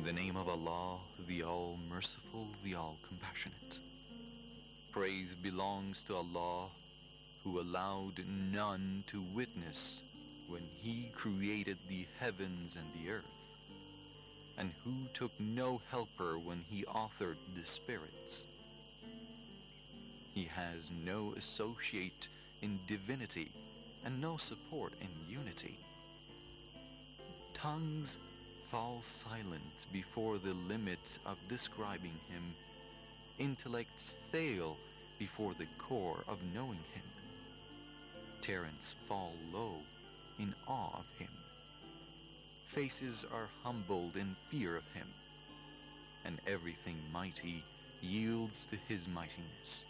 the name of Allah, the All-Merciful, the All-Compassionate. Praise belongs to Allah, who allowed none to witness when He created the heavens and the earth, and who took no helper when He authored the spirits. He has no associate in divinity and no support in unity. Tongues fall silent before the limits of describing Him. Intellects fail before the core of knowing Him. Talents fall low in awe of Him. Faces are humbled in fear of Him, and everything mighty yields to His mightiness.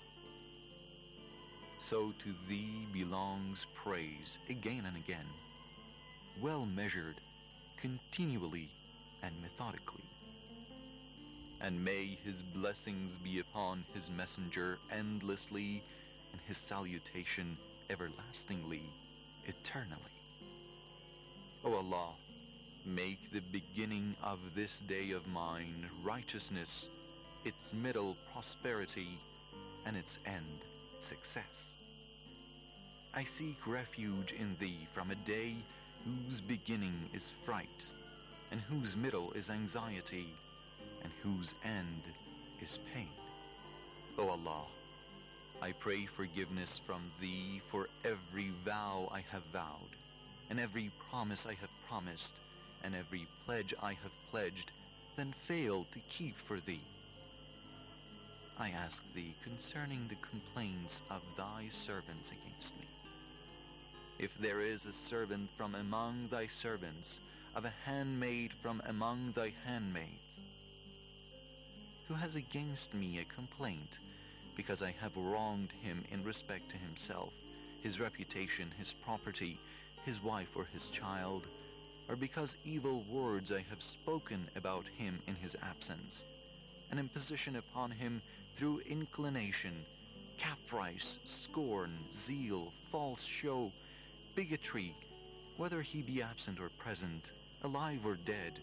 So to Thee belongs praise again and again, well measured, continually and methodically. And may His blessings be upon His messenger endlessly, and His salutation everlastingly, eternally. O Allah, make the beginning of this day of mine righteousness, its middle prosperity, and its end success. I seek refuge in Thee from a day whose beginning is fright, and whose middle is anxiety, and whose end is pain. O Allah, I pray forgiveness from Thee for every vow I have vowed, and every promise I have promised, and every pledge I have pledged, then failed to keep for Thee. I ask Thee concerning the complaints of Thy servants against me. If there is a servant from among Thy servants, of a handmaid from among Thy handmaids, who has against me a complaint, because I have wronged him in respect to himself, his reputation, his property, his wife or his child, or because evil words I have spoken about him in his absence, an imposition upon him through inclination, caprice, scorn, zeal, false show, bigotry, whether he be absent or present, alive or dead,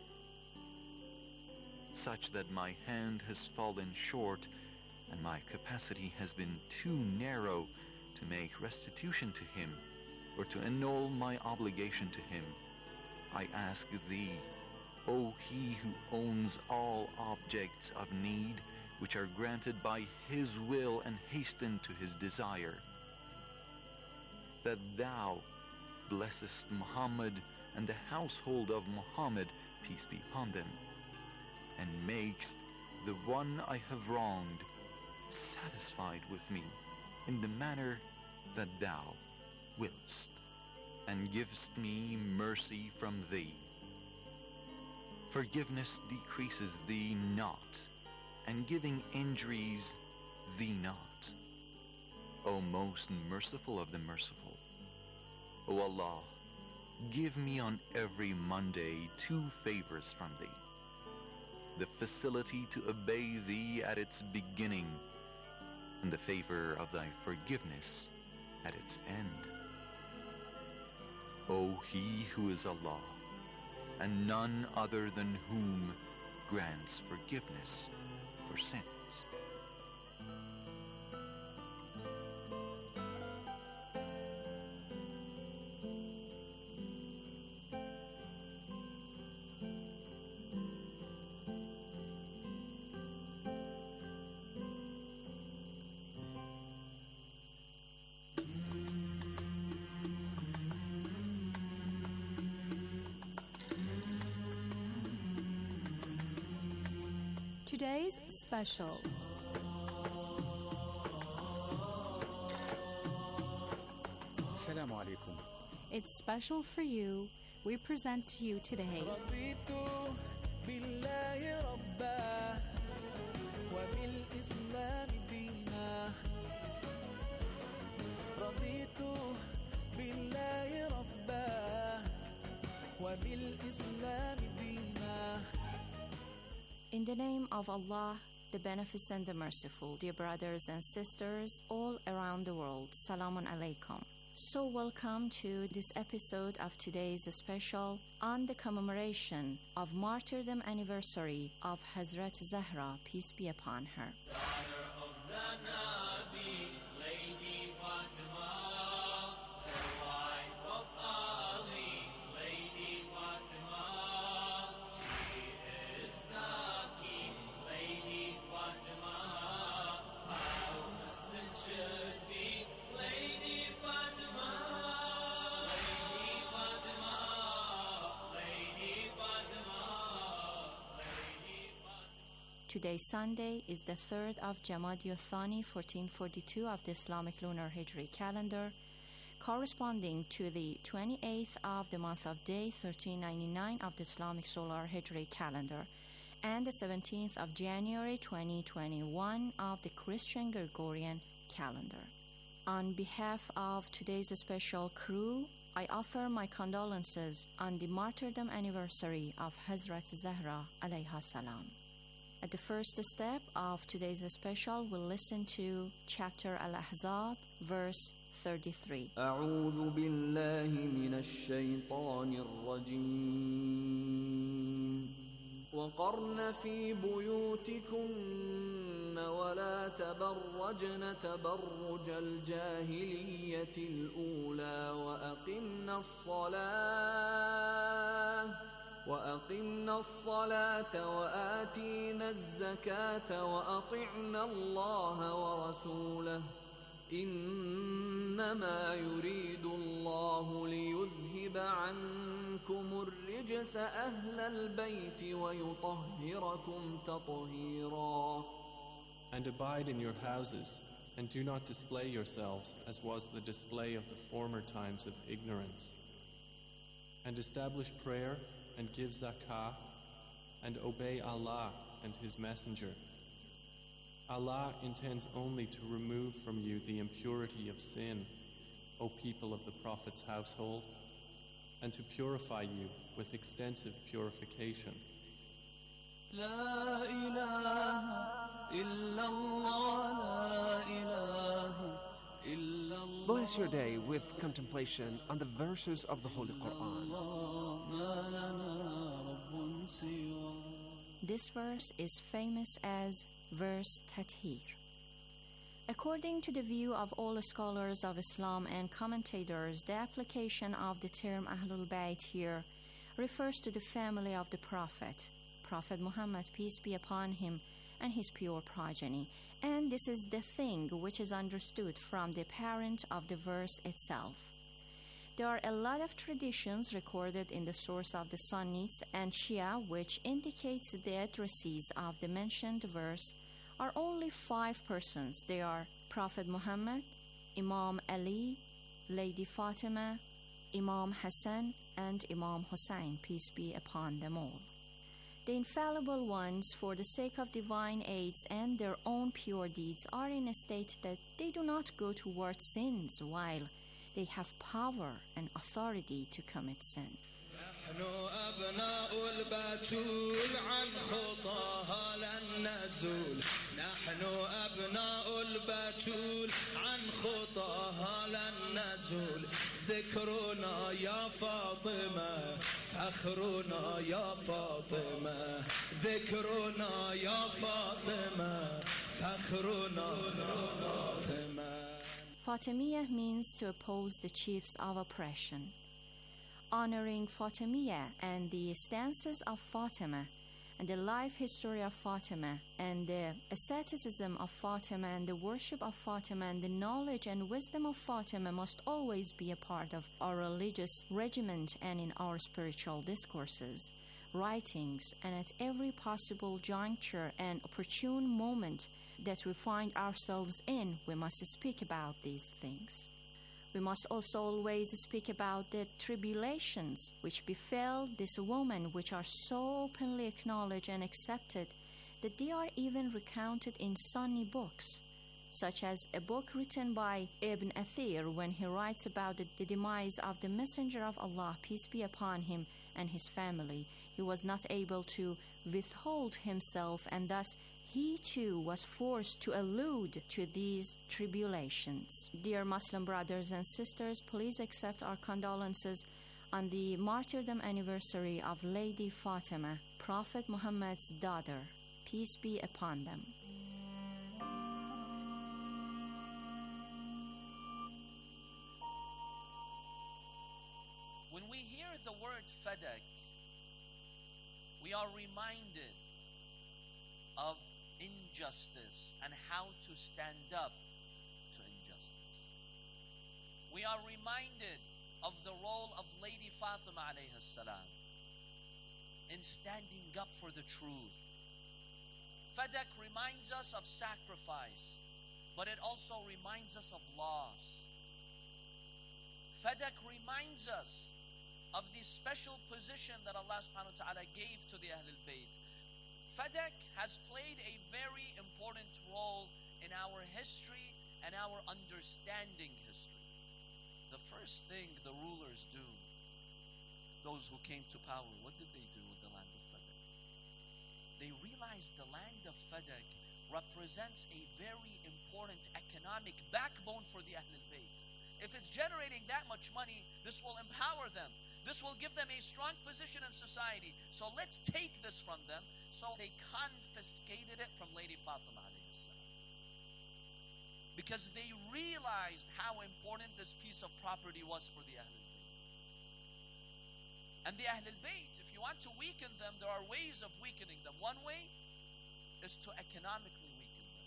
such that my hand has fallen short and my capacity has been too narrow to make restitution to him or to annul my obligation to him, I ask Thee, O He who owns all objects of need, which are granted by His will and hasten to His desire, that Thou blessest Muhammad and the household of Muhammad, peace be upon them, and makest the one I have wronged satisfied with me in the manner that Thou willst, and givest me mercy from Thee. Forgiveness decreases Thee not, and giving injuries Thee not. O most merciful of the merciful, O Allah, give me on every Monday 2 favors from Thee: the facility to obey Thee at its beginning, and the favor of Thy forgiveness at its end. O He who is Allah, and none other than whom grants forgiveness for sins. Today's special. Assalamu alaikum. It's special for you. We present to you today رضيت بالله ربا وبالإسلام دينا رضيت بالله ربا وبالإسلام دينا. In the name of Allah, the Beneficent, the Merciful, dear brothers and sisters all around the world, Salamun Alaikum. So welcome to this episode of today's special on the commemoration of martyrdom anniversary of Hazrat Zahra, peace be upon her. Today, Sunday, is the 3rd of Jamadi Thani 1442 of the Islamic Lunar Hijri calendar, corresponding to the 28th of the month of Day 1399 of the Islamic Solar Hijri calendar, and the 17th of January 2021 of the Christian Gregorian calendar. On behalf of today's special crew, I offer my condolences on the martyrdom anniversary of Hazrat Zahra alayha salam. At the first step of today's special, we'll listen to chapter Al-Ahzab, verse 33. أعوذ بالله من الشيطان الرجيم وقرن في بيوتكن ولا تبرجن تبرج الجاهلية الأولى وأقمنا الصلاة وآتينا الزكاة وأطعنا الله ورسوله إنما يريد الله ليذهب عنكم الرجس أهل البيت ويطهركم تطهيرا. And abide in your houses, and do not display yourselves as was the display of the former times of ignorance. And establish prayer and give zakah, and obey Allah and His Messenger. Allah intends only to remove from you the impurity of sin, O people of the Prophet's household, and to purify you with extensive purification. لا إله إلا الله لا إله إلا الله. Bless your day with contemplation on the verses of the Holy Quran. This verse is famous as verse Tathir. According to the view of all scholars of Islam and commentators, the application of the term Ahlul Bayt here refers to the family of the Prophet Muhammad, peace be upon him, and his pure progeny. And this is the thing which is understood from the parent of the verse itself. There are a lot of traditions recorded in the source of the Sunnis and Shia which indicates the addressees of the mentioned verse are only 5 persons. They are Prophet Muhammad, Imam Ali, Lady Fatima, Imam Hassan, and Imam Hussein, peace be upon them all. The infallible ones, for the sake of divine aids and their own pure deeds, are in a state that they do not go toward sins while they have power and authority to commit sin. نحن أبناء البتول عن خطاها لن نزول نحن أبناء البتول عن خطاها لن نزول ذكرنا يا فاطمة فخرنا يا فاطمة ذكرنا يا فاطمة فخرنا يا فاطمة. Fatimiyya means to oppose the chiefs of oppression. Honoring Fatimiyya and the stances of Fatima and the life history of Fatima and the asceticism of Fatima and the worship of Fatima and the knowledge and wisdom of Fatima must always be a part of our religious regiment and in our spiritual discourses, writings, and at every possible juncture and opportune moment that we find ourselves in, we must speak about these things. We must also always speak about the tribulations which befell this woman, which are so openly acknowledged and accepted that they are even recounted in Sunni books, such as a book written by Ibn Athir when he writes about the demise of the Messenger of Allah, peace be upon him, and his family. He was not able to withhold himself, and thus he too was forced to allude to these tribulations. Dear Muslim brothers and sisters, please accept our condolences on the martyrdom anniversary of Lady Fatima, Prophet Muhammad's daughter. Peace be upon them. When we hear the word fadak, we are reminded of injustice and how to stand up to injustice. We are reminded of the role of Lady Fatima alayhi salam in standing up for the truth. Fadak reminds us of sacrifice, but it also reminds us of loss. Fadak reminds us of the special position that Allah subhanahu wa ta'ala gave to the Ahlul Bayt. Fadak has played a very important role in our history and our understanding history. The first thing the rulers do, those who came to power, what did they do with the land of Fadak? They realized the land of Fadak represents a very important economic backbone for the Ahlul Bayt. If it's generating that much money, this will empower them. This will give them a strong position in society. So let's take this from them. So they confiscated it from Lady Fatima alayhi salam, because they realized how important this piece of property was for the Ahlul Bayt. And the Ahlul Bayt, if you want to weaken them, there are ways of weakening them. One way is to economically weaken them.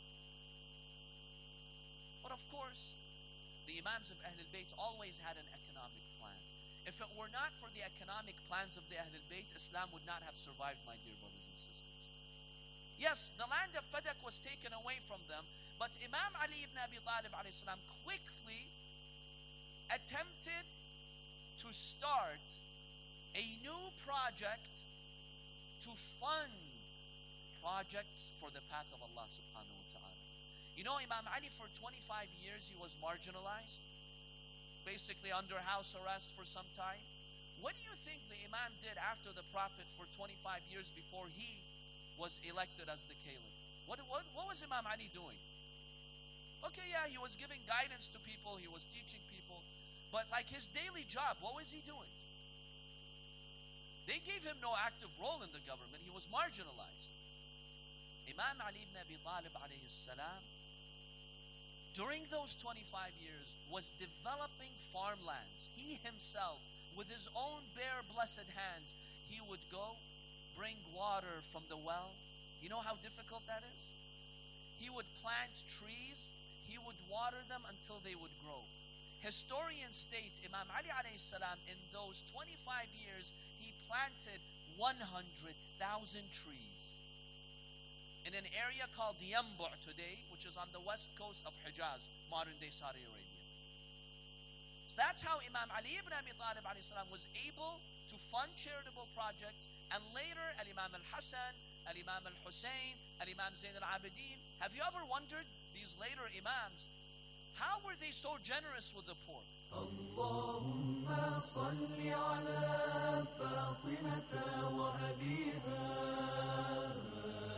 But of course, the Imams of Ahlul Bayt always had an economic plan. If it were not for the economic plans of the Ahlul Bayt, Islam would not have survived, my dear brothers and sisters. Yes, the land of Fadak was taken away from them, but Imam Ali ibn Abi Talib alayhi salam quickly attempted to start a new project to fund projects for the path of Allah subhanahu wa ta'ala. You know, Imam Ali, for 25 years he was marginalized, basically under house arrest for some time. What do you think the Imam did after the Prophet for 25 years before he was elected as the Caliph? What was Imam Ali doing? Okay, yeah, he was giving guidance to people, he was teaching people, but like his daily job, what was he doing? They gave him no active role in the government, he was marginalized. Imam Ali ibn Abi Talib alayhi salam, during those 25 years, was developing farmlands. He himself, with his own bare blessed hands, he would go bring water from the well. You know how difficult that is? He would plant trees, he would water them until they would grow. Historians state Imam Ali alayhi salam, in those 25 years, he planted 100,000 trees in an area called Yanbu' today, which is on the west coast of Hijaz, modern-day Saudi Arabia. So that's how Imam Ali ibn Abi Talib alayhi salam was able to fund charitable projects, and later Al-Imam Al-Hassan, Al-Imam Al-Hussein, Al-Imam Zayn Al-Abidin. Have you ever wondered, these later Imams, how were they so generous with the poor? Allahumma salli ala Fatimata wa abiha.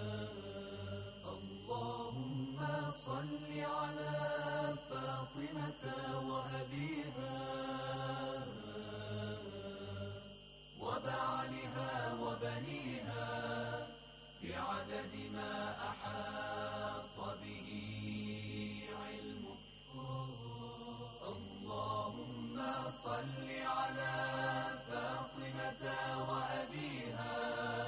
اللهم صل على فاطمة وأبيها وبعلها وبنيها بعدد ما أحاط به علمك. اللهم صل على فاطمة وأبيها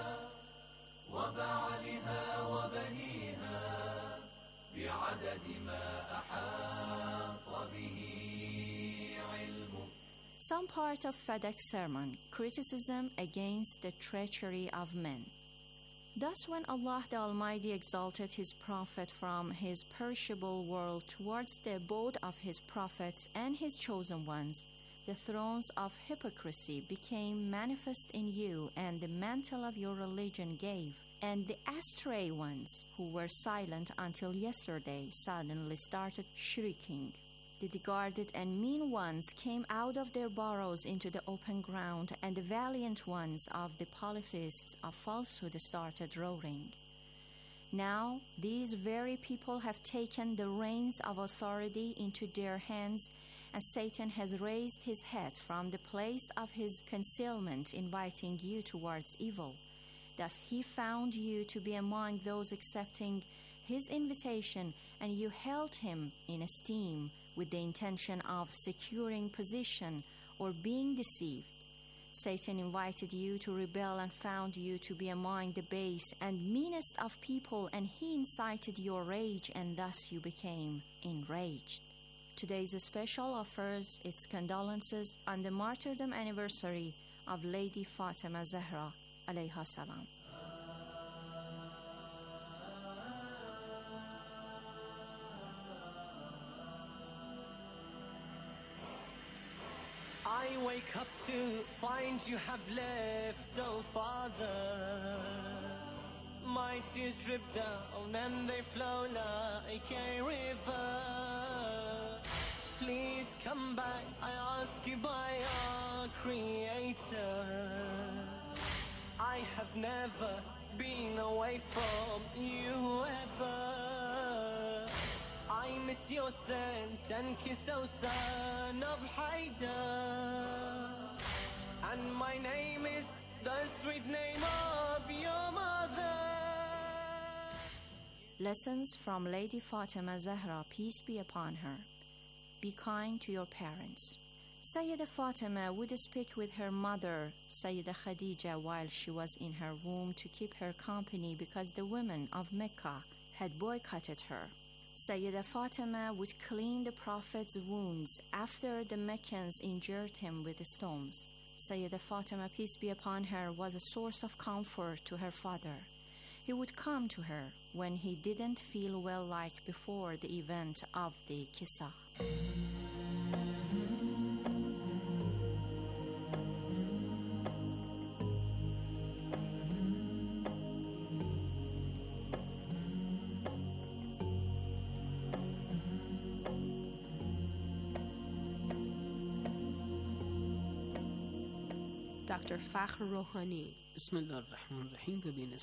وبعلها وبنيها بعدد ما أحاط به علمك. Some part of Fadak's sermon, criticism against the treachery of men. Thus, when Allah the Almighty exalted His Prophet from His perishable world towards the abode of His prophets and His chosen ones, the thrones of hypocrisy became manifest in you, and the mantle of your religion gave, and the astray ones, who were silent until yesterday, suddenly started shrieking. The discarded and mean ones came out of their burrows into the open ground, and the valiant ones of the polytheists of falsehood started roaring. Now these very people have taken the reins of authority into their hands, and Satan has raised his head from the place of his concealment, inviting you towards evil. Thus he found you to be among those accepting his invitation, and you held him in esteem with the intention of securing position or being deceived. Satan invited you to rebel and found you to be among the base and meanest of people, and he incited your rage, and thus you became enraged. Today's special offers its condolences on the martyrdom anniversary of Lady Fatima Zahra alayha salam. I wake up to find you have left, oh Father. My tears drip down and they flow like a river. Please come back, I ask you by our Creator. I have never been away from you ever. I miss your scent and kiss, oh son of Haidar. And my name is the sweet name of your mother. Lessons from Lady Fatima Zahra, peace be upon her. Be kind to your parents. Sayyida Fatima would speak with her mother, Sayyida Khadija, while she was in her womb to keep her company because the women of Mecca had boycotted her. Sayyida Fatima would clean the Prophet's wounds after the Meccans injured him with stones. Sayyida Fatima, peace be upon her, was a source of comfort to her father. He would come to her when he didn't feel well, like before the event of the Kisa. Dr. Fakhr Rouhani. Bismillah ar-Rahman ar-Rahim.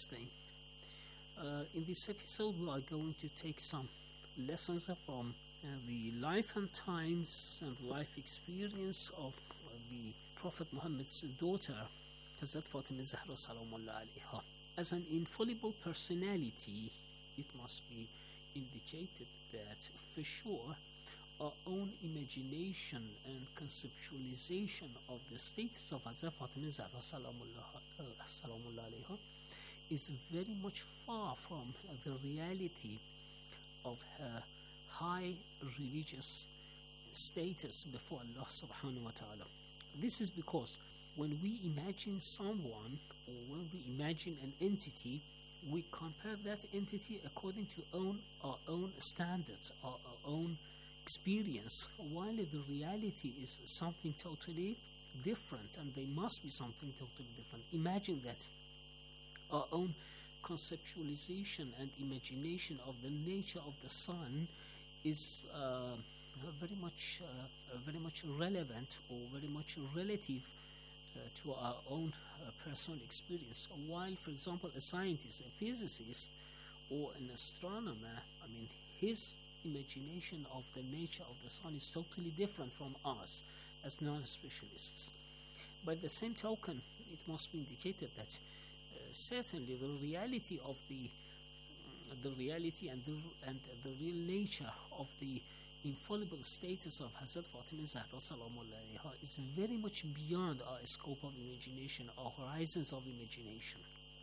In this episode, we are going to take some lessons from the life and times and life experience of the Prophet Muhammad's daughter, Hazrat Fatima Zahra Salamullah alayha. As an infallible personality, it must be indicated that for sure our own imagination and conceptualization of the status of Hazrat Fatima Zahra Salamullah alayha is very much far from the reality of her high religious status before Allah subhanahu wa ta'ala. This is because when we imagine someone or when we imagine an entity, we compare that entity according to our own standards, our own experience, while the reality is something totally different, and they must be something totally different. Imagine that our own conceptualization and imagination of the nature of the sun is very much relevant or very much relative to our own personal experience. While, for example, a scientist, a physicist, or an astronomer, his imagination of the nature of the sun is totally different from us as non-specialists. By the same token, it must be indicated that certainly the reality of the reality and the real nature of the infallible status of Hazrat Fatima Zahra Salamullah alayha is very much beyond our scope of imagination, our horizons of imagination.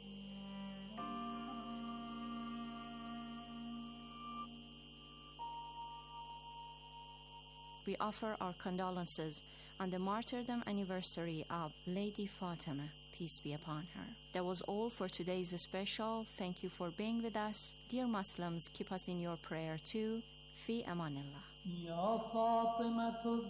We offer our condolences on the martyrdom anniversary of Lady Fatima, peace be upon her. That was all for today's special. Thank you for being with us. Dear Muslims, keep us in your prayer too. Fi amanillah. Ya Fatimatu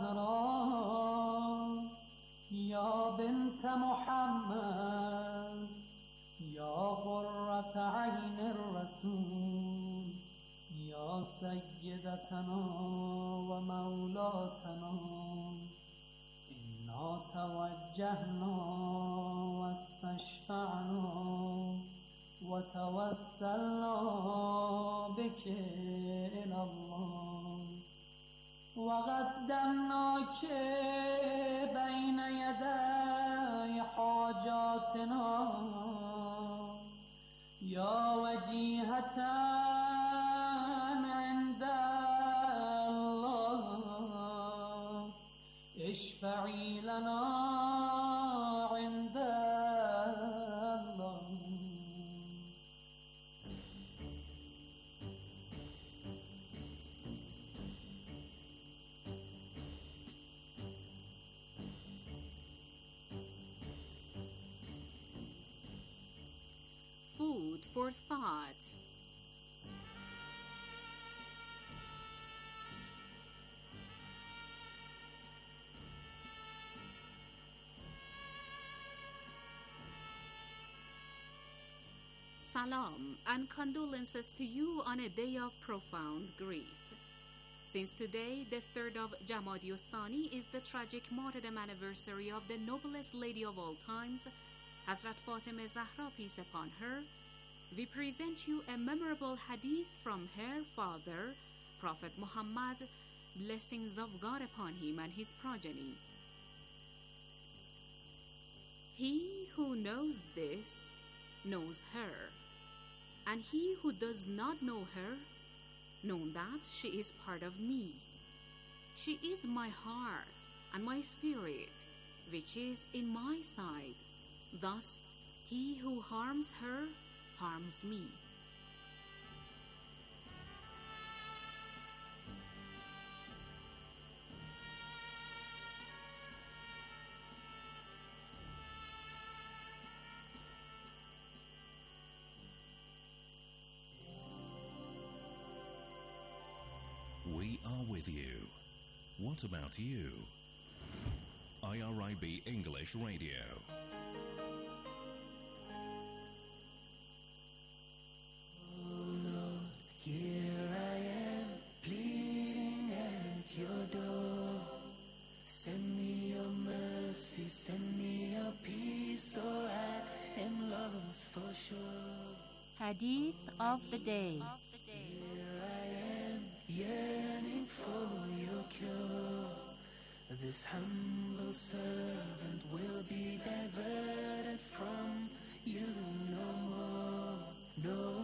Zahra, Ya bint Muhammad, Ya Qurrata Ayn al-Rasul, Ya Sayyidatana wa Mawlatana, Inna tawajjahna wa istashfa'na وتوسلنا بك إلى الله وقدمناك بين يدي حاجاتنا يا وجيهة عند الله اشفعي لنا عند الله. Food for thought. Salam and condolences to you on a day of profound grief. Since today, the 3rd of Jamadi Thani, is the tragic martyrdom anniversary of the noblest lady of all times, Hazrat Fatima Zahra, peace upon her, we present you a memorable hadith from her father, Prophet Muhammad, blessings of God upon him and his progeny. He who knows this knows her, and he who does not know her knows that she is part of me. She is my heart and my spirit, which is in my side. Thus, he who harms her harms me. We are with you. What about you? IRIB English Radio. Here I am, pleading at your door. Send me your mercy, send me your peace, or I am lost for sure. Hadith of the day. Here I am, yearning for your cure. This humble servant will be diverted from you no more, no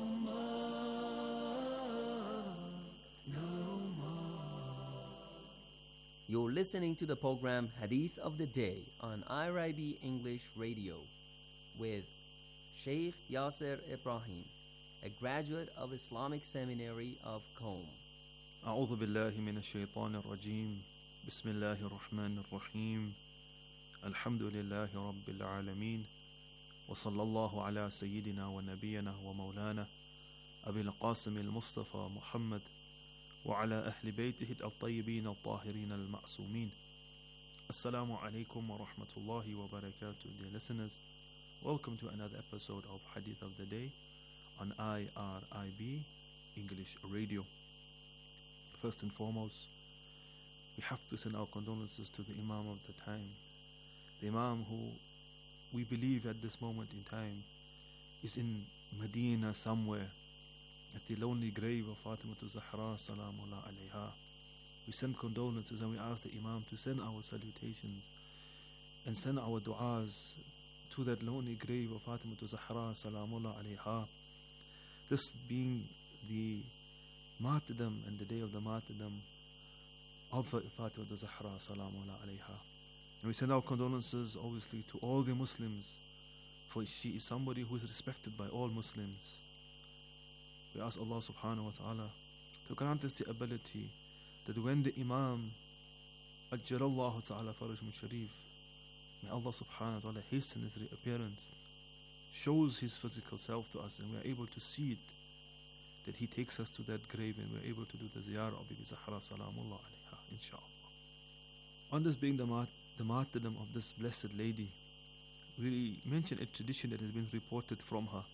more, no more. You're listening to the program Hadith of the Day on IRIB English Radio with Sheikh Yasser Ibrahim, a graduate of Islamic Seminary of Qom. أعوذ بالله من الشيطان الرجيم بسم الله الرحمن الرحيم الحمد لله رب العالمين وصلى الله على سيدنا ونبينا ومولانا أبي القاسم المصطفى محمد وعلى أهل بيته الطيبين الطاهرين المعصومين. Assalamu alaikum wa rahmatullahi wa barakatuh, dear listeners. Welcome to another episode of Hadith of the Day on IRIB English Radio. First and foremost, we have to send our condolences to the Imam of the time, the Imam who we believe at this moment in time is in Medina somewhere at the lonely grave of Fatima Zahra salamullah alayha. We send condolences and we ask the Imam to send our salutations and send our du'as to that lonely grave of Fatima Zahra salamullah alayha. This being the martyrdom and the day of the martyrdom of Fatima Zahra salamullah alayha. And we send our condolences obviously to all the Muslims, for she is somebody who is respected by all Muslims. We ask Allah subhanahu wa ta'ala to grant us the ability that when the Imam Ajjalallahu ta'ala Farajum Sharif, may Allah subhanahu wa ta'ala hasten his reappearance, shows his physical self to us and we are able to see it, that he takes us to that grave and we are able to do the ziyarah of Bibi Zahra salamullah alayha, inshaAllah. On this being the martyrdom of this blessed lady, we mention a tradition that has been reported from her.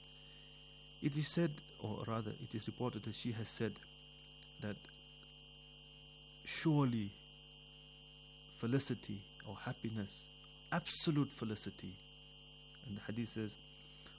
It is said, or rather it is reported that she has said that surely felicity or happiness, absolute felicity, and the hadith says,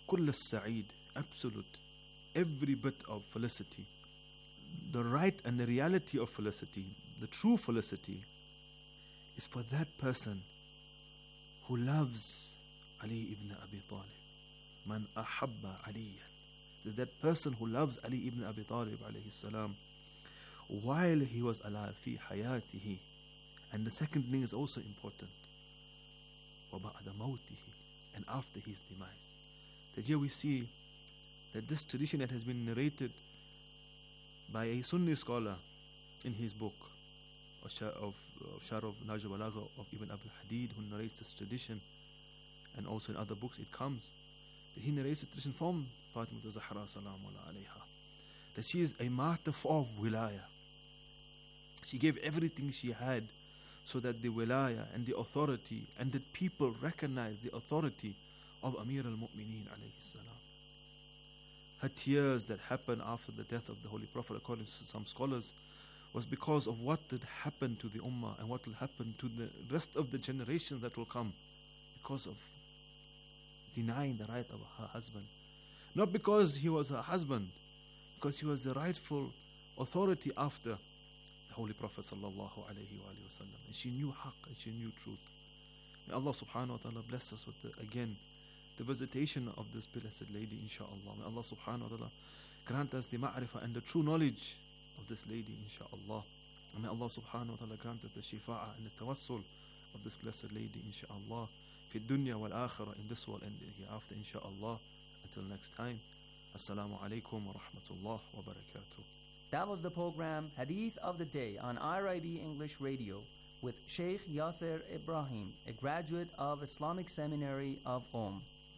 كل السعيد, absolute, every bit of felicity, the right and the reality of felicity, the true felicity, is for that person who loves Ali ibn Abi Talib. Man ahabba aliyan. That person who loves Ali ibn Abi Talib alayhi salam while he was alive, fi hayatihi. And the second thing is also important. وَبَعْدَ مَوْتِهِ, and after his demise. That here we see that this tradition that has been narrated by a Sunni scholar in his book of Sharh Nahj al-Balagha of Ibn Abdul Hadid, who narrates this tradition, and also in other books it comes that he narrates this tradition from Fatima Zahra salamullah alayha, that she is a martyr of wilaya. She gave everything she had so that the wilaya and the authority and that people recognize the authority of Amir al-Mu'mineen alayhi salam. Her tears that happened after the death of the Holy Prophet, according to some scholars, was because of what had happened to the Ummah and what will happen to the rest of the generations that will come because of denying the right of her husband. Not because he was her husband, because he was the rightful authority after the Holy Prophet sallallahu alaihi wasallam. And she knew haqq and she knew truth. May Allah subhanahu wa ta'ala bless us with the visitation of this blessed lady, insha'Allah. May Allah subhanahu wa ta'ala grant us the ma'rifah and the true knowledge of this lady, insha'Allah. And may Allah subhanahu wa ta'ala grant us the shifa'ah and the tawassul of this blessed lady, insha'Allah, fi dunya wal akhirah, in this world and hereafter, insha'Allah. Until next time, assalamu alaikum wa rahmatullah wa barakatuh. That was the program Hadith of the Day on IRIB English Radio with Sheikh Yasser Ibrahim, a graduate of Islamic Seminary of Qom.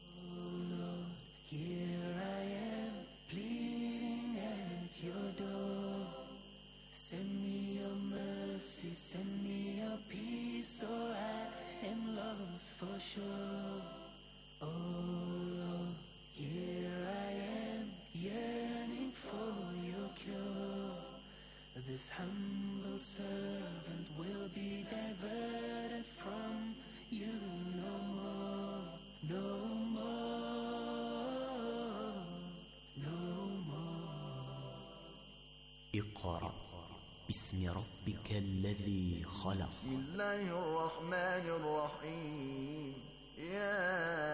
Here I am, pleading at your door. Send me your mercy, send me your peace, or I am lost for sure. Oh Lord, here I am, yearning for your cure. This humble servant will be diverted from you no more, no more, no more. اقرأ باسم ربك الذي خلق. بسم الله الرحمن الرحيم. يا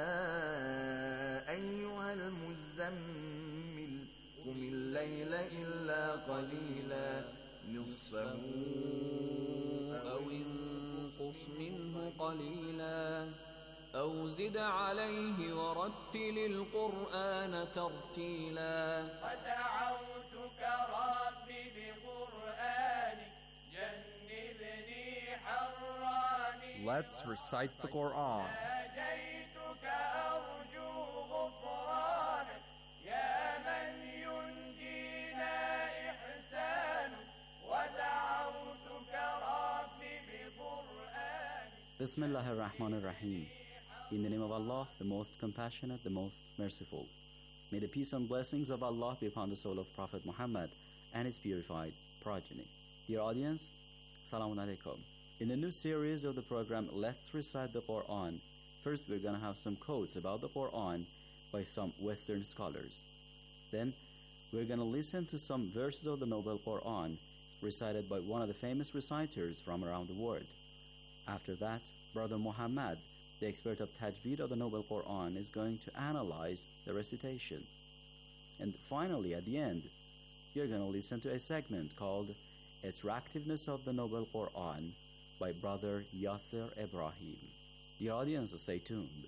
أيها المزمل قم الليل إلا قليلا نصفه أو انقص منه قليلا أو زد عليه ورتل القرآن ترتيلا ودعوتك ربي بقرآنك جنبني حراني. Let's recite the Quran. ناجيتك أرجو غفرانك يا من ينجينا إحسانك ودعوتك ربي بقرآنك. Bismillahir Rahmanir Rahim. In the name of Allah, the most compassionate, the most merciful. May the peace and blessings of Allah be upon the soul of Prophet Muhammad and his purified progeny. Dear audience, Assalamu alaikum. In the new series of the program, Let's Recite the Quran, first we're going to have some quotes about the Quran by some Western scholars. Then we're going to listen to some verses of the Noble Quran recited by one of the famous reciters from around the world. After that, Brother Muhammad, the expert of Tajweed of the Noble Quran, is going to analyze the recitation. And finally, at the end, you're going to listen to a segment called Attractiveness of the Noble Quran by Brother Yasser Ibrahim. Dear audience, stay tuned.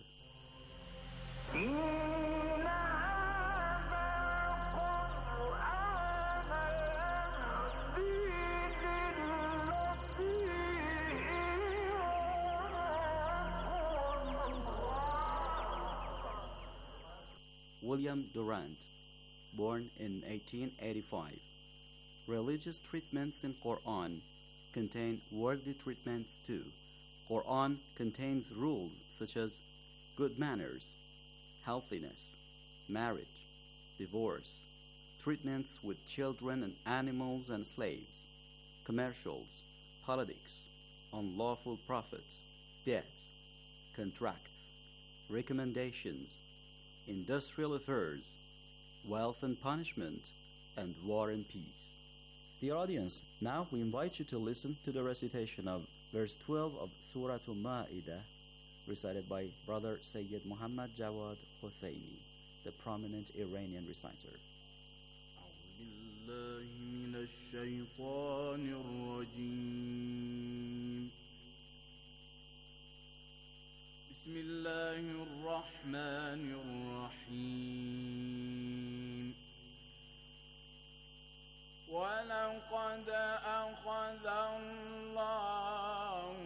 William Durant, born in 1885. Religious treatments in Quran contain worldly treatments too. Quran contains rules such as good manners, healthiness, marriage, divorce, treatments with children and animals and slaves, commercials, politics, unlawful profits, debts, contracts, recommendations, industrial affairs, wealth and punishment, and war and peace. Dear audience, now we invite you to listen to the recitation of verse 12 of Surah Al-Ma'idah, recited by Brother Sayyid Muhammad Jawad Hosseini, the prominent Iranian reciter. بالله من الشيطان الرجيم بسم الله الرحمن الرحيم ولقد أخذ الله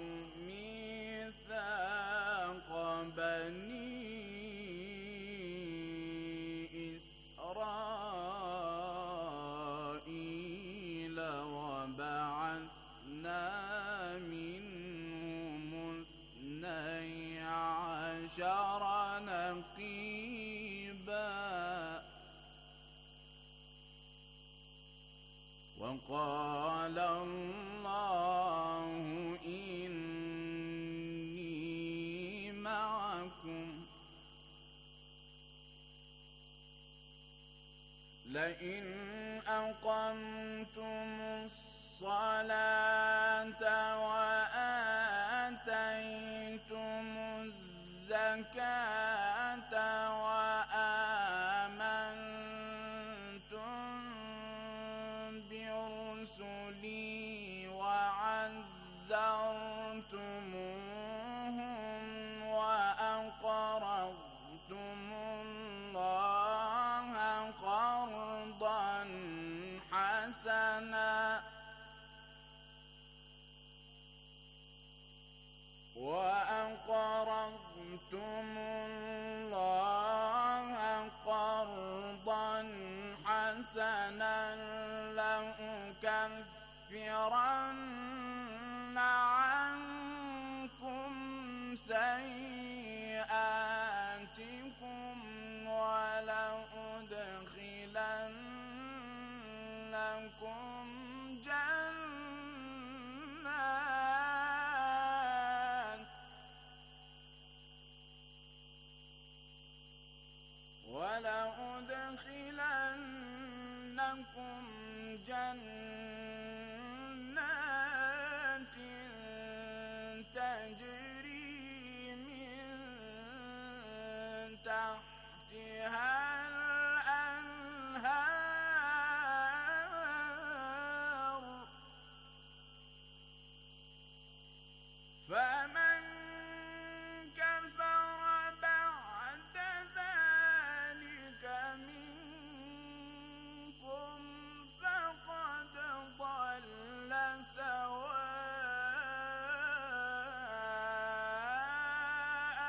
ميثاق بني إسرائيل وبعثنا منهم 12 نقيبا وقال الله إني معكم لئن أقمتم الصلاة وآتيتم الزكاة وآمنتم برسلي وعزرتموهم وأقرضتم الله قرضا حسنا لأكفرن عنكم سيئاتكم ولأدخلنكم جنات تجري من تحتها الأنهار فمن كفر بعد ذلك منكم فقد ضل سواء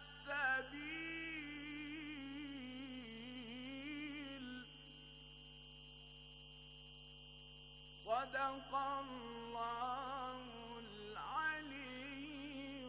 السبيل صدق الله العلي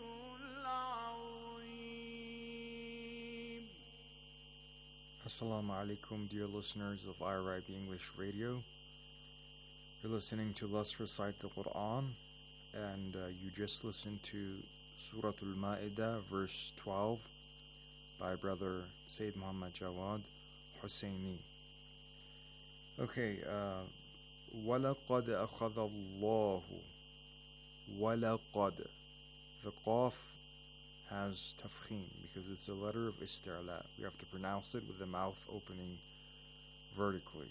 العظيم. Assalamu alaikum, dear listeners of IRIB English Radio. You're listening to Let's Recite the Quran, and you just listened to Surah Al-Ma'idah, verse 12, by Brother Sayyid Muhammad Jawad Hosseini. Okay, وَلَقَدْ أَخَذَ اللَّهُ وَلَقَدْ. The qaf has tafkhim because it's a letter of isti'la. We have to pronounce it with the mouth opening vertically.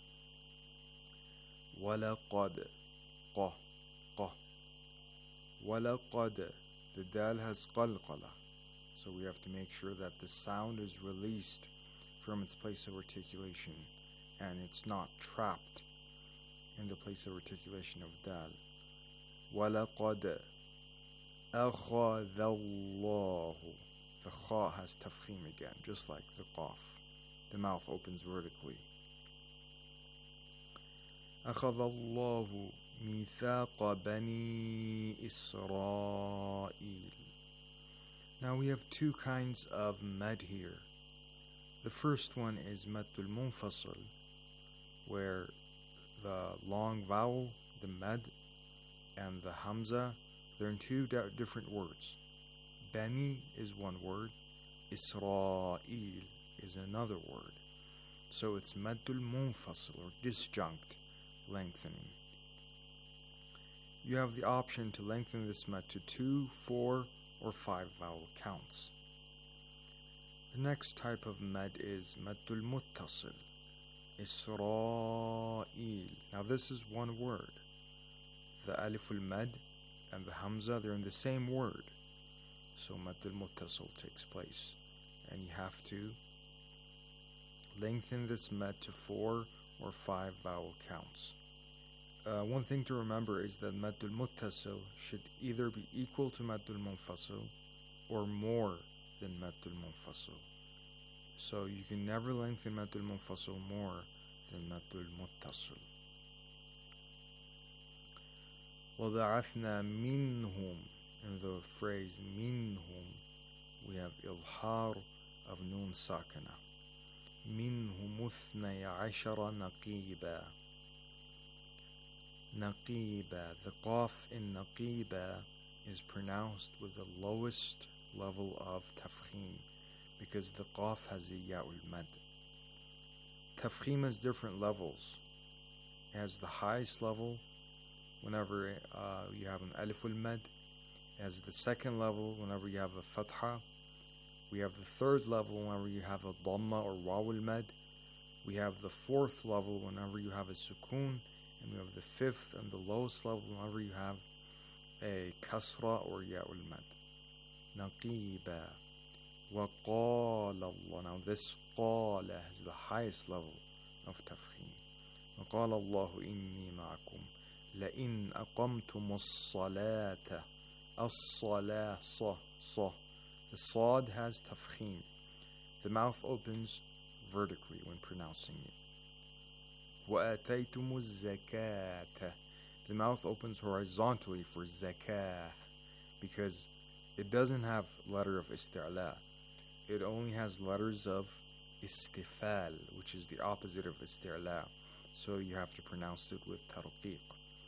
وَلَقَدْ قَ قَ وَلَقَدْ. The dal has qalqala, so we have to make sure that the sound is released from its place of articulation and it's not trapped in the place of articulation of dal. وَلَقَدْ أَخَذَ اللَّهُ. The kha has tafkhim again, just like the qaf. The mouth opens vertically. أَخَذَ اللَّهُ مِيثَاقَ بَنِي إِسْرَائِيلَ. Now we have two kinds of mad here. The first one is maddul munfasil, where the long vowel, the mad, and the hamza, they're in two different words. Bani is one word, Israel is another word. So it's maddul munfasil or disjunct lengthening. You have the option to lengthen this mad to 2, 4, or 5 vowel counts. The next type of mad is maddul muttasil, Isra'il. Now this is one word. The aliful mad and the hamza, they're in the same word. So maddul muttasil takes place. And you have to lengthen this mad to 4 or 5 vowel counts. One thing to remember is that maddul muttasil should either be equal to maddul munfasil or more than maddul munfasil. So you can never lengthen maddul munfasil more than maddul muttasil. وَبَعَثْنَا مِنْهُمْ. In the phrase minhum, we have ilhar of nun sakana. مِنْهُمُ اثْنَيَ عَشَرَ نَقِيبًا. Naqiba. The qaf in naqiba is pronounced with the lowest level of tafkhim because the qaf has a ya'ul mad. Tafkhim has different levels. It has the highest level whenever you have an aliful mad. It has the second level whenever you have a fatha. We have the third level whenever you have a dhamma or wawul mad. We have the fourth level whenever you have a sukun. And we have the fifth and the lowest level whenever you have a kasra or ya'ul mad. Naqiba. Wa qala Allah. Now this qala is the highest level of tafkhim. Wa qala Allahu inni ma'akum. لَإِنْ أَقَمْتُمُ الصَّلَاةَ. As-salah, sa. The sad has tafkhim. The mouth opens vertically when pronouncing it. وَآتَيْتُمُ الزَّكَاةَ. The mouth opens horizontally for zakah because it doesn't have letter of isti'la. It only has letters of istifal, which is the opposite of isti'la. So you have to pronounce it with tarqiq.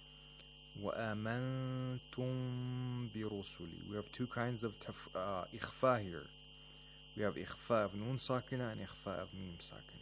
وَآمَنْتُمْ بِرُسُلِي. We have two kinds of ikhfa here. We have ikhfa of nun sakina and ikhfa of mim sakina.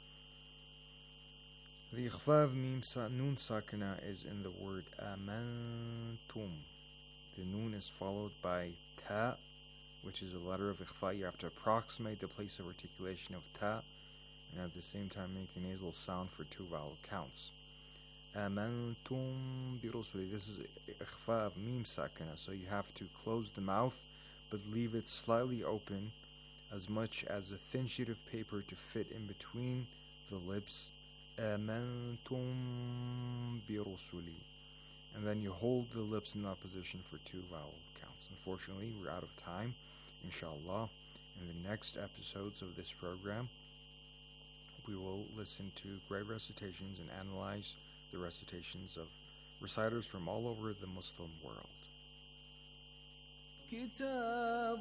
The ikhfa of nun sakina is in the word amantum. The nun is followed by ta, which is a letter of ikhfa. You have to approximate the place of articulation of ta, and at the same time make a nasal sound for 2 vowel counts. Amantum birusuli. This is ikhfa of mim sakina, so you have to close the mouth, but leave it slightly open, as much as a thin sheet of paper to fit in between the lips. Amantum birusuli. And then you hold the lips in that position for 2 vowel counts. Unfortunately, we're out of time. Inshallah, in the next episodes of this program, we will listen to great recitations and analyze the recitations of reciters from all over the Muslim world. كتاب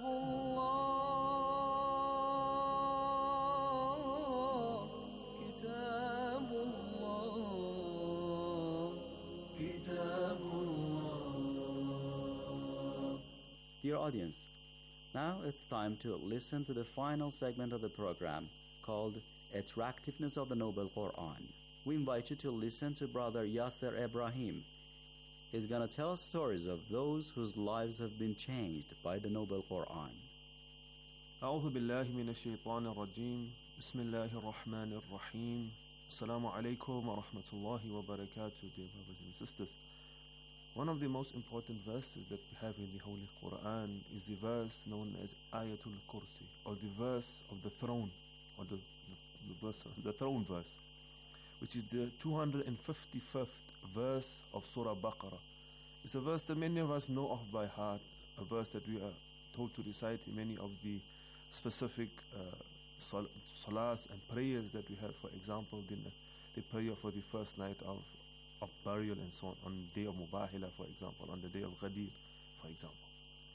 الله. Dear audience, now it's time to listen to the final segment of the program called Attractiveness of the Noble Quran. We invite you to listen to Brother Yasser Ibrahim. He's going to tell us stories of those whose lives have been changed by the Noble Quran. أعوذ بالله من الشيطان الرجيم. بسم الله الرحمن الرحيم. Assalamu alaikum wa rahmatullahi wa barakatuh, dear brothers and sisters. One of the most important verses that we have in the Holy Quran is the verse known as Ayatul Kursi, or the verse of the throne, or the throne verse, which is the 255th verse of Surah Baqarah. It's a verse that many of us know of by heart, a verse that we are told to recite in many of the specific salahs and prayers that we have. For example, the prayer for the first night of burial and so on the day of Mubahila, for example, on the day of Ghadir, for example.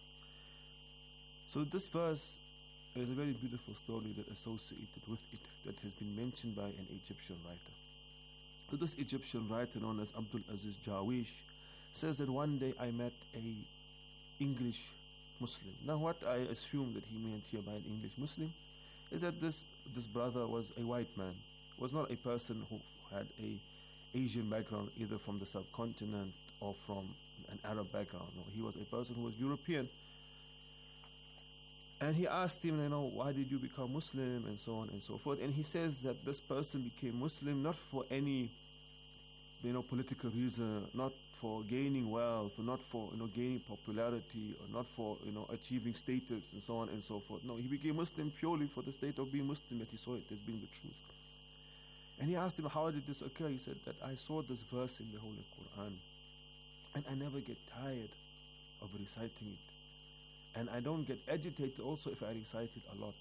So this verse is a very beautiful story that associated with it, that has been mentioned by an Egyptian writer. So this Egyptian writer known as Abdul Aziz Jawish says that one day I met a English Muslim. Now what I assume that he meant here by an English Muslim is that this brother was a white man, was not a person who had a Asian background, either from the subcontinent or from an Arab background. No, he was a person who was European. And he asked him, why did you become Muslim, and so on and so forth. And he says that this person became Muslim not for any, political reason, not for gaining wealth, or not for, gaining popularity, or not for, achieving status, and so on and so forth. No, he became Muslim purely for the state of being Muslim, that he saw it as being the truth. And he asked him, how did this occur? He said that I saw this verse in the Holy Quran, and I never get tired of reciting it. And I don't get agitated also if I recite it a lot.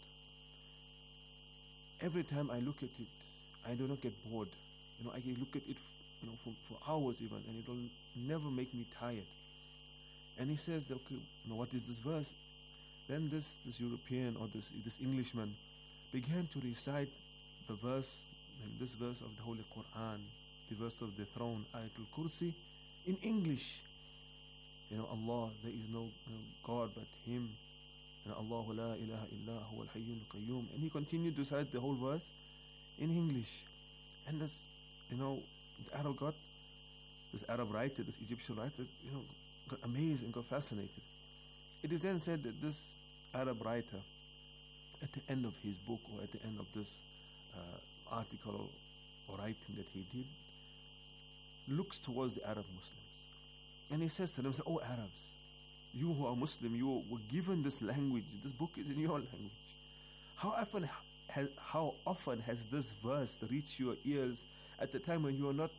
Every time I look at it, I do not get bored. I can look at it for hours even, and it will never make me tired. And he says, that, okay, what is this verse? Then this European or this Englishman began to recite the verse, and this verse of the Holy Quran, the verse of the throne, Ayatul Kursi, in English. Allah, there is no God but Him. Allahu la ilaha illa huwa al-hayyul qayyum. And he continued to recite the whole verse in English. And this, the Arab writer, this Egyptian writer, got amazed and got fascinated. It is then said that this Arab writer, at the end of his book, or at the end of this article or writing that he did, looks towards the Arab Muslims. And he says to them, "Oh Arabs, you who are Muslim, you were given this language, this book is in your language. How often has this verse reached your ears at the time when you are not,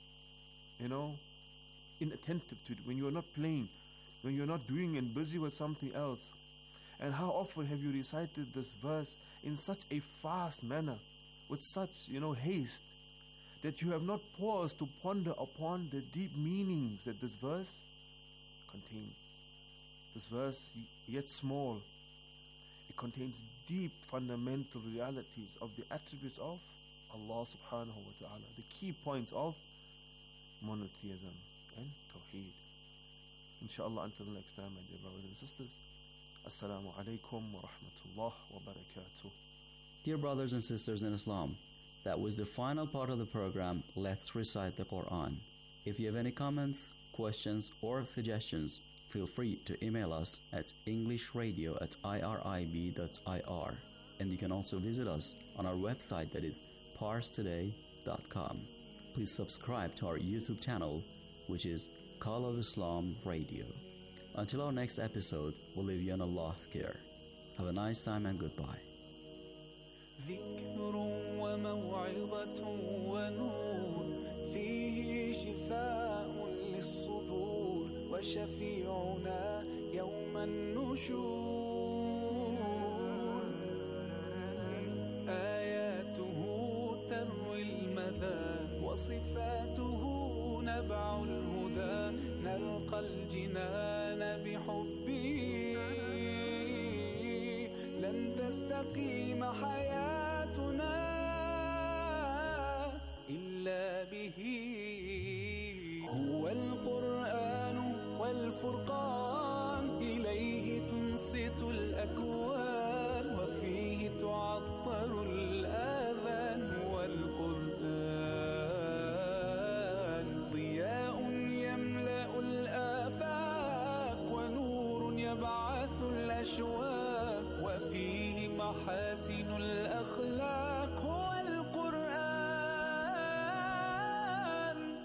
inattentive to it, when you are not playing, when you are not doing and busy with something else? And how often have you recited this verse in such a fast manner, with such, haste, that you have not paused to ponder upon the deep meanings that this verse contains? This verse, yet small, it contains deep fundamental realities of the attributes of Allah subhanahu wa ta'ala, the key points of monotheism and Tawheed. Inshallah, until next time, my dear brothers and sisters, Assalamu alaikum wa rahmatullah wa barakatuh. Dear brothers and sisters in Islam, that was the final part of the program, Let's Recite the Quran. If you have any comments, questions, or suggestions, feel free to email us at englishradio@irib.ir, and you can also visit us on our website, that is parstoday.com. Please subscribe to our YouTube channel, which is Call of Islam Radio. Until our next episode, we'll leave you in Allah's care. Have a nice time and goodbye. ذكر وموعظة ونور فيه شفاء للصدور وشفيعنا يوم النشور آياته تروي المذان وصفاته نبع الهدى نلقى الجنان بحبه لن تستقيم حياتنا إلا به هو القرآن والفرقان إليه تنصت الأكوان وفيه تعطر الآذان والقرآن ضياء يملأ الآفاق ونور يبعث الأشواق وفيه محاسن الأخلاق هو القرآن.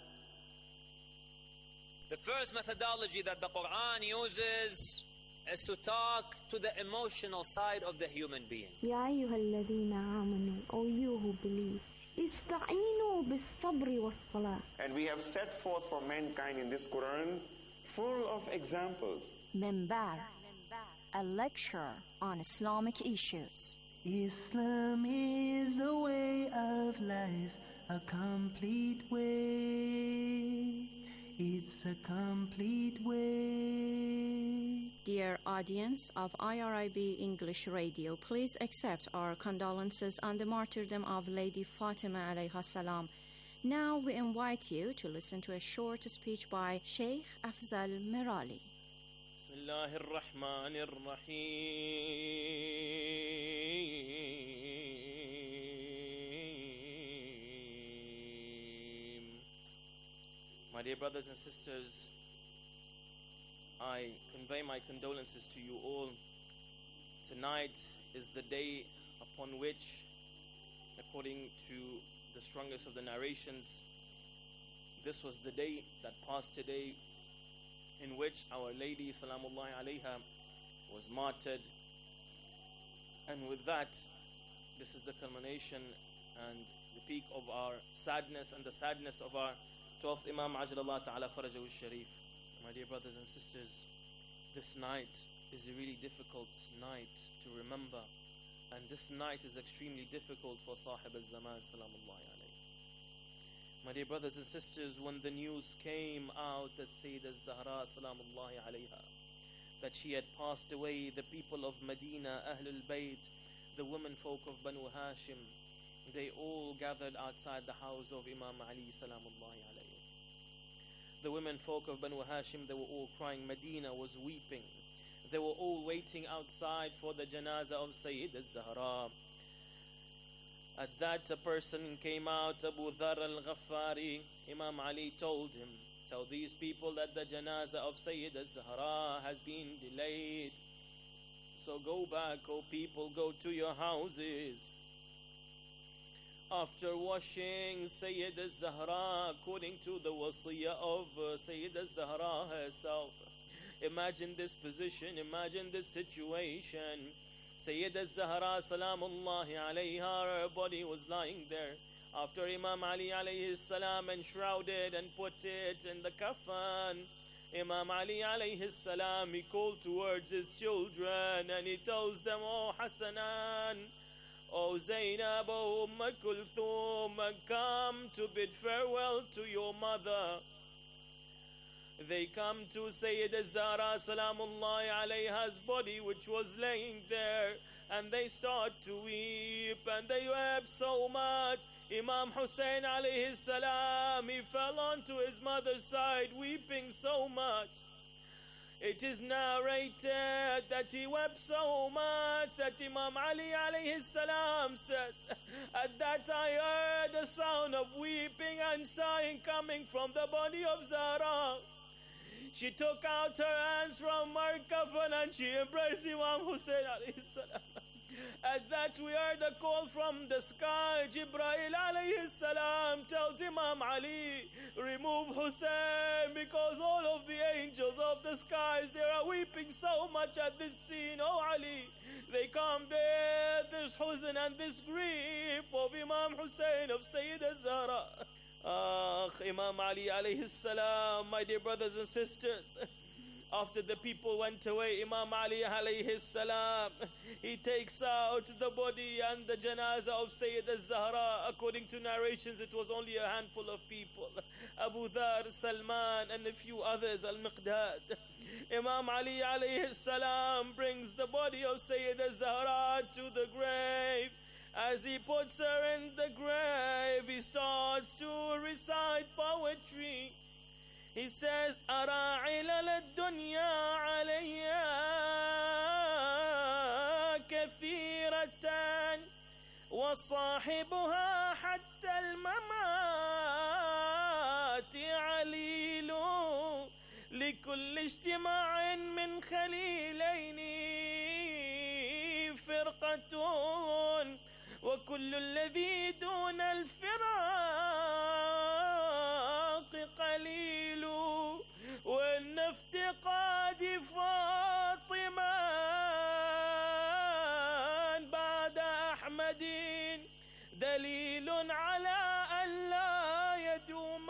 The first methodology that the Quran uses is to talk to the emotional side of the human being. يا أيها الذين آمنوا, O you who believe, استعينوا بالصبر والصلاة. And we have set forth for mankind in this Quran full of examples. Minbar, a lecture on Islamic issues. Islam is a way of life, a complete way. It's a complete way. Dear audience of IRIB English Radio, please accept our condolences on the martyrdom of Lady Fatima alayha salam. Now we invite you to listen to a short speech by Sheikh Afzal Merali. بسم الله الرحمن الرحيم My dear brothers and sisters, I convey my condolences to you all. Tonight is the day upon which, according to the strongest of the narrations, this was the day that passed today in which Our Lady Salamullahi Alayha was martyred. And with that, this is the culmination and the peak of our sadness and the sadness of our 12th Imam Ajalallah Ta'ala Farajahu Sharif. My dear brothers and sisters, this night is a really difficult night to remember, and this night is extremely difficult for Sahib al-Zaman Salamullahi Alayhi. My dear brothers and sisters, when the news came out that Sayyidah Zahra Salamullahi Alayha, that she had passed away, the people of Medina, Ahlul Bayt, the women folk of Banu Hashim, they all gathered outside the house of Imam Ali Salamullahi Alayhi. The women folk of Banu Hashim, they were all crying. Medina was weeping. They were all waiting outside for the janazah of Sayyidah Zahra. At that, a person came out, Abu Dhar al-Ghaffari. Imam Ali told him, tell these people that the janazah of Sayyidah Zahra has been delayed. So go back, O people, go to your houses. After washing Sayyidah Zahra according to the wasiyah of Sayyidah Zahra herself, imagine this position, imagine this situation. Sayyidah Zahra Salamullahi Alayha, her body was lying there. After Imam Ali alayhi salam enshrouded and put it in the kafan, Imam Ali alayhi salam, he called towards his children and he tells them, oh Hasanan, oh Zainab, oh Kulthum, come to bid farewell to your mother. They come to Sayyidah Zahra Salamullahi Alayha's body, which was laying there, and they start to weep, and they wept so much. Imam Hussein alayhi salam, he fell onto his mother's side, weeping so much. It is narrated that he wept so much that Imam Ali alayhi salam says, at that I heard the sound of weeping and sighing coming from the body of Zahra. She took out her hands from her coffin and she embraced Imam Hussein alayhi salam. At that we heard a call from the sky. Jibreel alayhi salam tells Imam Ali, remove Hussein, because all of the angels of the skies, they are weeping so much at this scene. Oh Ali, they come there, this Hussein and this grief of Imam Hussein, of Sayyidah Zahra. Imam Ali alayhi salam, my dear brothers and sisters, after the people went away, Imam Ali alayhi salam, he takes out the body and the janazah of Sayyidah Zahra. According to narrations, it was only a handful of people. Abu Dhar, Salman, and a few others, Al-Miqdad. Imam Ali alayhi salam brings the body of Sayyidah Zahra to the grave. As he puts her in the grave, he starts to recite poetry. He says, أراعي للدنيا عليا كثيرة وصاحبها حتى الممات عليل لكل اجتماع من خليلين فرقة وكل الذي دون الفراق قليل وإن افتقاد فاطمة بعد أحمد دليل على أن لا يدوم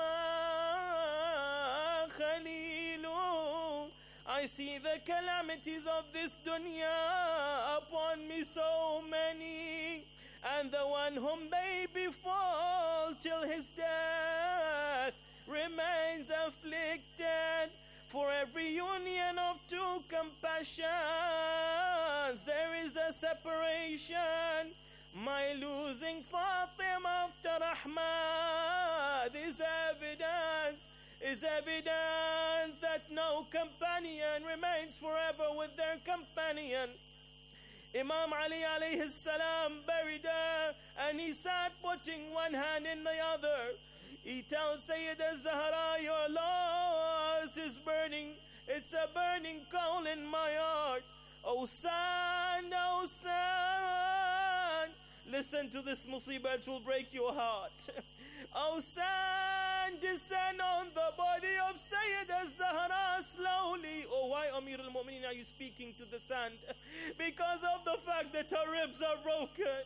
خليل. I see the calamities of this dunya upon me so many, and the one whom they befall till his death remains afflicted. For every union of two compassions there is a separation. My losing Fatima after Ahmad is evidence that no companion remains forever with their companion. Imam Ali alayhi salam buried her, and he sat putting one hand in the other. He tells Sayyidah Zahra, your loss is burning. It's a burning coal in my heart. Oh son, oh son. Listen to this musibah, it will break your heart. Oh son, descend on the body of Sayyidah Zahra slowly. Oh, why, Amir al-Mu'mineen, are you speaking to the sand? Because of the fact that her ribs are broken.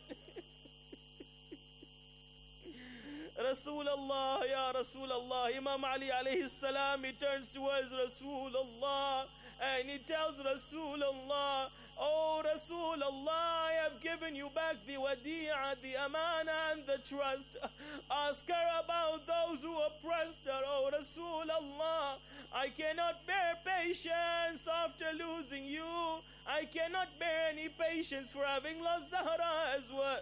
Rasulullah, Ya Rasulullah. Imam Ali alayhi salam, he turns towards Rasulullah and he tells Rasulullah, oh Rasulullah, I have given you back the wadi'ah, the amana and the trust. Ask her about those who oppressed her. Oh Rasulullah, I cannot bear patience after losing you. I cannot bear any patience for having lost Zahra as well.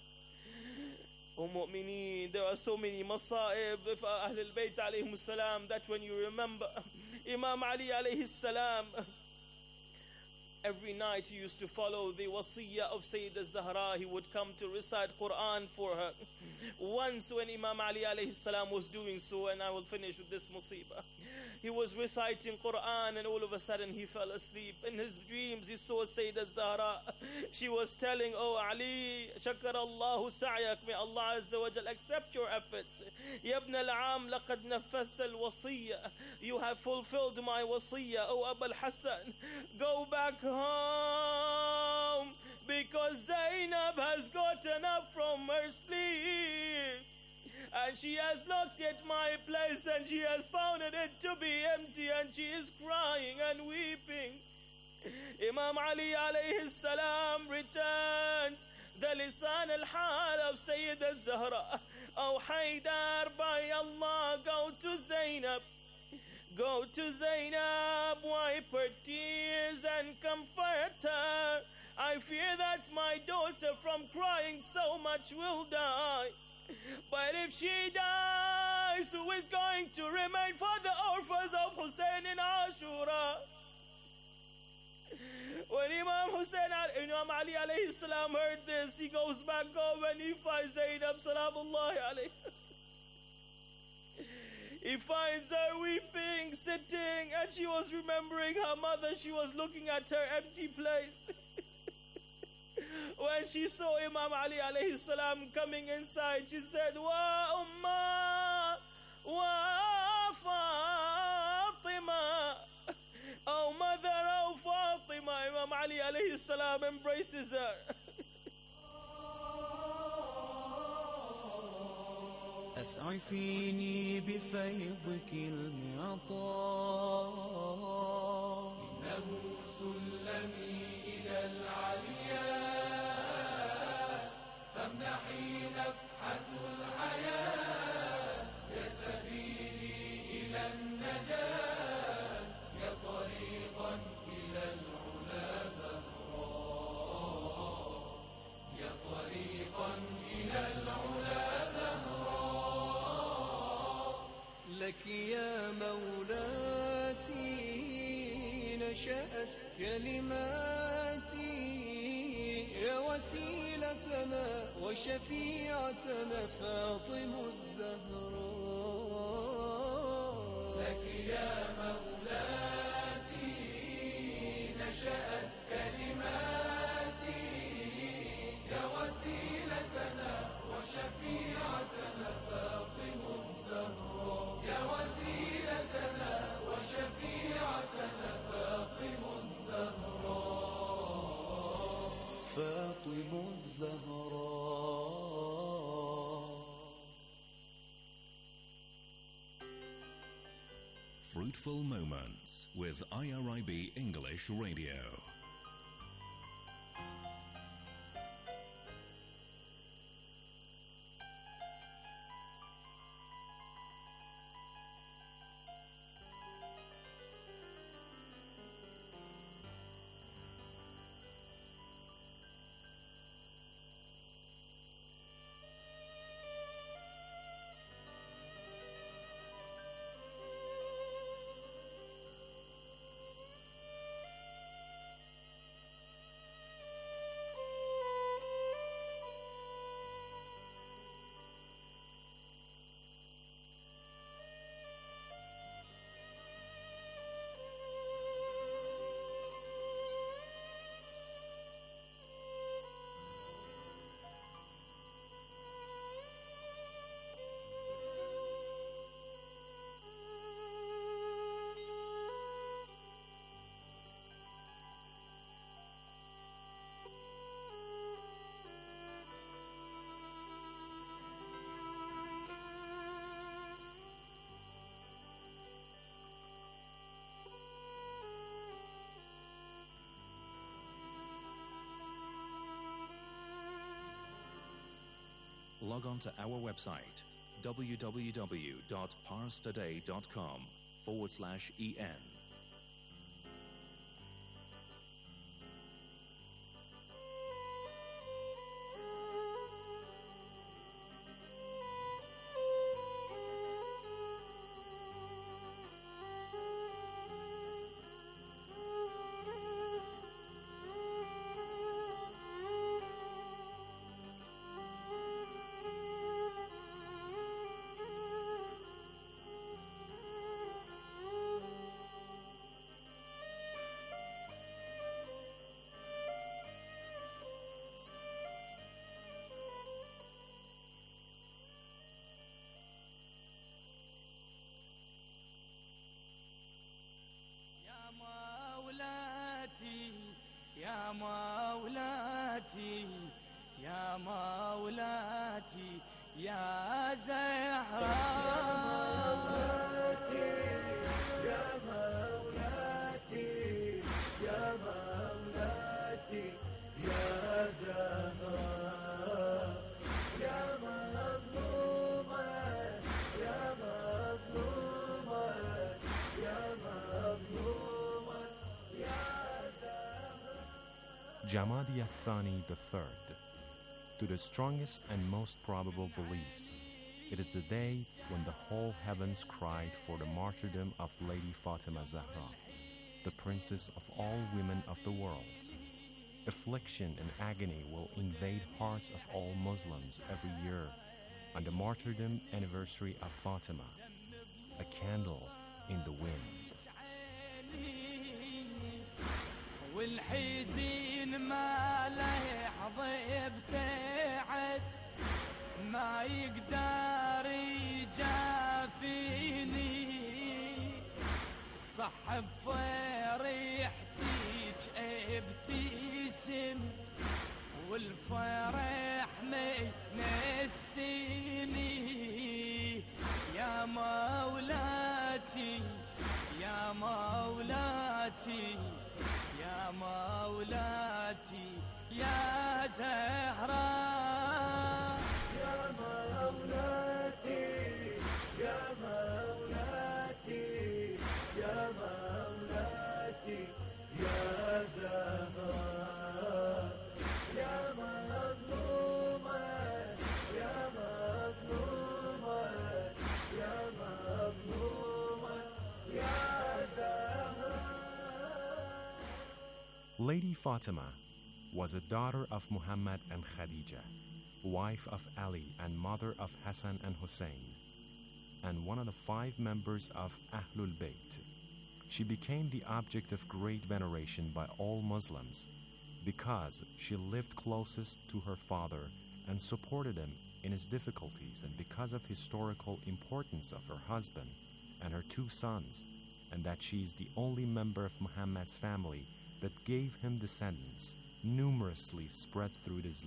Mu'mineen, there are so many masa'ib of Ahl al-Bayt alayhim salam that when you remember Imam Ali alayhi salam, every night he used to follow the wasiyah of Sayyidah Zahra. He would come to recite Quran for her. Once when Imam Ali alayhi salam was doing so, and I will finish with this musibah, he was reciting Quran and all of a sudden he fell asleep. In his dreams he saw Sayyidah Zahra. She was telling, oh Ali, shakar Allahu sa'yak, may Allah Azza wa Jal accept your efforts. Ya ibn al-Am, laqad nafathta al-wasiyah. You have fulfilled my wasiyah. Oh Abu al-Hassan, go back home because Zainab has gotten up from her sleep. And she has looked at my place and she has found it to be empty and she is crying and weeping. Imam Ali alayhi salam returns the lisan al-hal of Sayyidah Zahra. Oh Haydar, by Allah, go to Zainab. Go to Zainab, wipe her tears and comfort her. I fear that my daughter from crying so much will die. But if she dies, who is going to remain for the orphans of Hussein in Ashura? When Imam Ali alayhi salam heard this, he goes back home and he finds Zainab salamullahi alayhi. He finds her weeping, sitting, and she was remembering her mother. She was looking at her empty place. When she saw Imam Ali alayhi salam coming inside, she said, Wa Umma, Wa Fatima. Oh mother, oh Fatima. Imam Ali alayhi salam embraces her. أسعفيني بفيضك المعطاء إنه سلمي إلى العلياء فامنحي نفحة الحياة يا سبيلي إلى النجاة يا طريقا إلى العلا زهراء يا طريقا إلى العلا لك يا مولاتي نشأت كلماتي يا وسيلتنا وشفيعتنا فاطم الزهراء لك يا مولاتي نشأت كلماتي يا وسيلتنا وشفيعتنا فاطم الزهراء يا وسيلتنا وشفيعتنا فاطم الزهراء فاطم الزهراء. Fruitful Moments with IRIB English Radio. log on to our website www.parstoday.com/en. يا مولاتي يا مولاتي يا زهراء يا مولاتي يا مولاتي يا زهراء يا مظلومة يا مظلومة يا مظلومة يا Jamadi Thani III. To the strongest and most probable beliefs, it is the day when the whole heavens cried for the martyrdom of Lady Fatima Zahra, the princess of all women of the world. Affliction and agony will invade hearts of all Muslims every year on the martyrdom anniversary of Fatima, a candle in the wind. والحزين ما لحظة ابتعد ما يقدر يجافيني صحب فرحتك ابتسم والفرح منسيني يا مولاتي يا مولاتي يا مولاتي يا زهراء يا مولاتي يا مولاتي يا مولاتي يا زهراء يا مظلومة يا مظلومة يا مظلومة يا زهراء. Lady Fatima was a daughter of Muhammad and Khadija, wife of Ali and mother of Hassan and Hussein, and one of the 5 members of Ahlul Bayt. She became the object of great veneration by all Muslims because she lived closest to her father and supported him in his difficulties, and because of historical importance of her husband and her 2 sons, and that she is the only member of Muhammad's family that gave him descendants numerously spread through this